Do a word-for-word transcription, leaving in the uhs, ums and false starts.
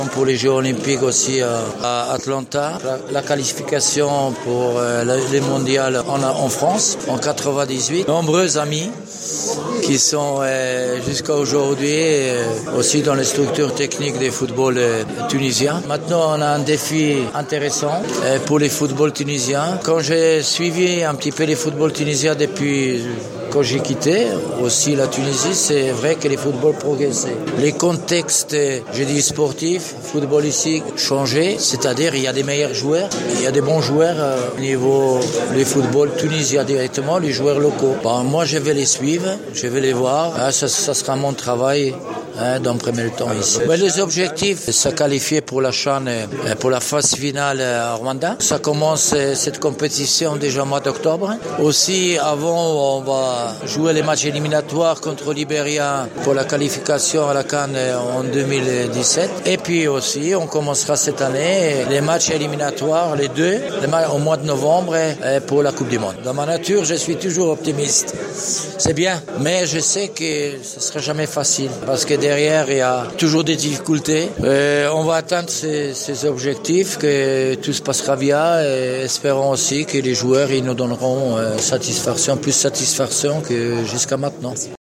Pour les Jeux Olympiques aussi euh, à Atlanta, la, la qualification pour euh, les mondiales en, en France en quatre-vingt-dix-huit. Nombreux amis qui sont euh, jusqu'à aujourd'hui euh, aussi dans les structures techniques des footballs euh, tunisiens. Maintenant, on a un défi intéressant euh, pour les footballs tunisiens. Quand j'ai suivi un petit peu les footballs tunisiens depuis quand j'ai quitté aussi la Tunisie, c'est vrai que les footballs progressaient. Les contextes, je dis sportifs, footballistiques, changeaient, c'est-à-dire il y a des meilleurs joueurs, il y a des bons joueurs euh, au niveau du football tunisien directement, les joueurs locaux. Bon, moi, je vais les suivre, je vais les voir, hein, ça, ça sera mon travail. Hein, dans le premier temps ici. Mais les objectifs, se qualifier pour la CHAN, pour la phase finale à Rwanda. Ça commence cette compétition déjà au mois d'octobre. Aussi, avant, on va jouer les matchs éliminatoires contre le Libéria pour la qualification à la CAN en deux mille dix-sept. Et puis aussi, on commencera cette année les matchs éliminatoires, les deux, les matchs au mois de novembre pour la Coupe du Monde. Dans ma nature, je suis toujours optimiste. C'est bien, mais je sais que ce ne sera jamais facile parce que derrière, il y a toujours des difficultés. Et on va atteindre ces, ces objectifs, que tout se passera bien et espérons aussi que les joueurs ils nous donneront satisfaction, plus satisfaction que jusqu'à maintenant.